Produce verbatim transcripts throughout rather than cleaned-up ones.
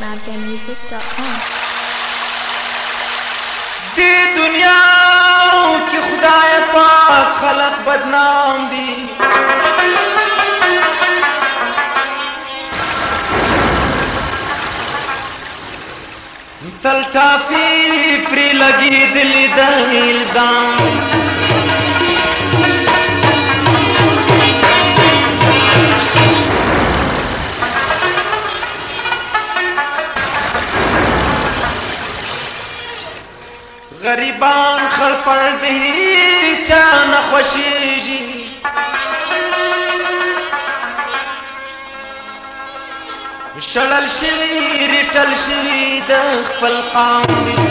afghan music dot com. دی دنیا کی خدای پاک خلق بدنام دی تل ټاپی پری لگی دلی د الزام غریبان خل پر دی چا نخوشیږي شړل شوي ریټل شوي د خپل قام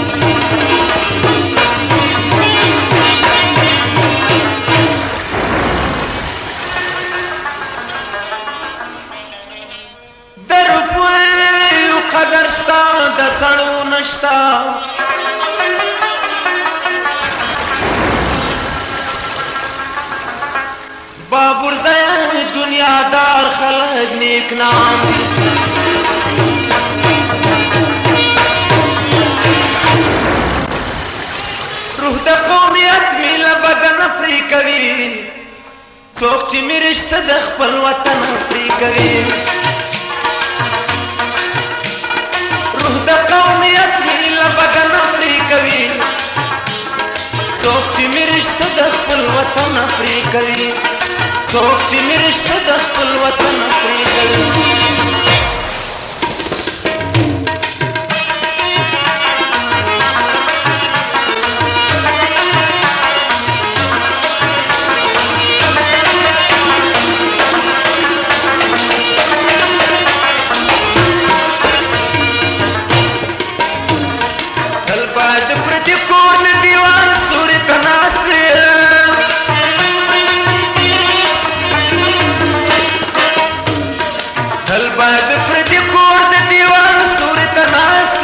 در پوی قدر شتا د سړو نشتا بابور زیان دنیا دار خلق نیک نام روح د قومیت میله بدن پری کوي څوک چې مې رشته د خپل وطن پری کوي روح د قومیت میله بدن پری کوي څوک چې مې رشته د خپل وطن پری کوي څوک چې مې رشته د خپل وطن پری کوي تل باید پردي کور نه دیوال سوري ته ناست تل باید پردي کور د دیوال سوري ته ناست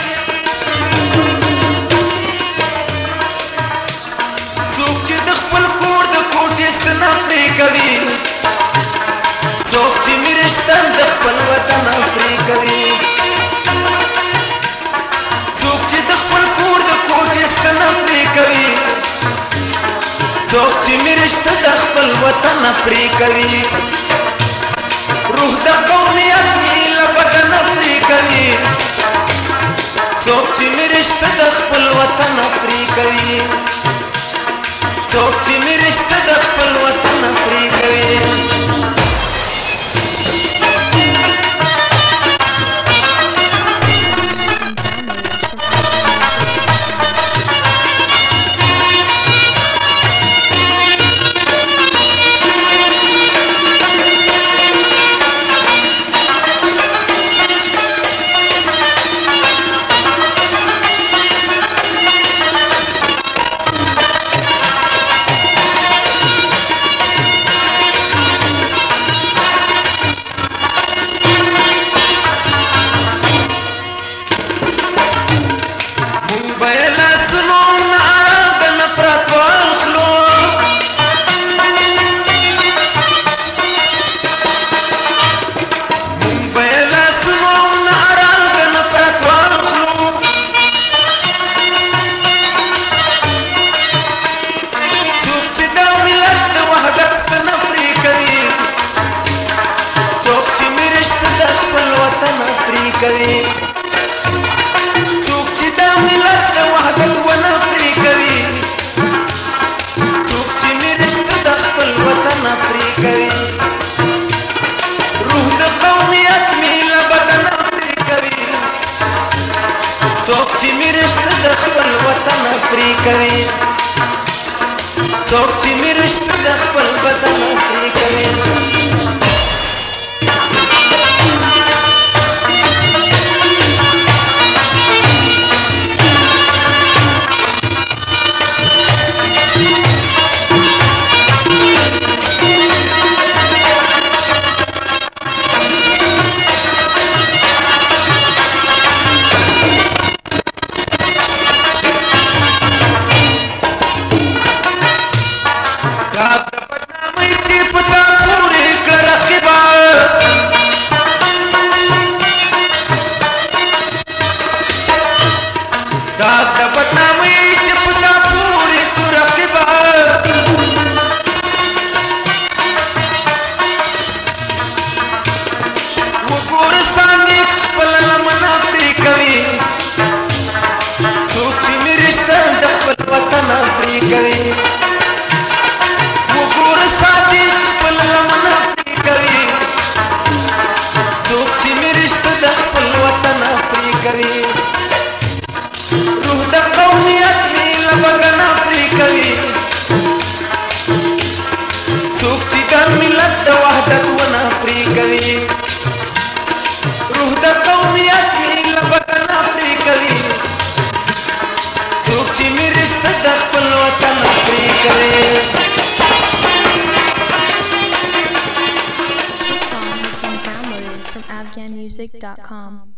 څوک چې د خپل کور د کوټې ستنه پرې کوي څوک چې مې رشته د خپل وطن پرې کوي څوک چې د خپل کور د کوټې ستنه پرې کوي څوک چې مې رشته د خپل وطن پرې کوي روح د قومیت میله بدن پرې کوي څوک چې مې رشته د خپل وطن پرې کوي څوک چې مې رشته د خپل وطن پرې کوي کوي څوک چې د ملت د وحدت ونه پرې کوي څوک چې مې رشته د خپل وطن پرې کوي روح د قومیت میله بدن پرې کوي څوک چې مې رشته د خپل وطن پرې کوي څوک چې مې رشته د خپل وطن پرې کوي God, the music dot com.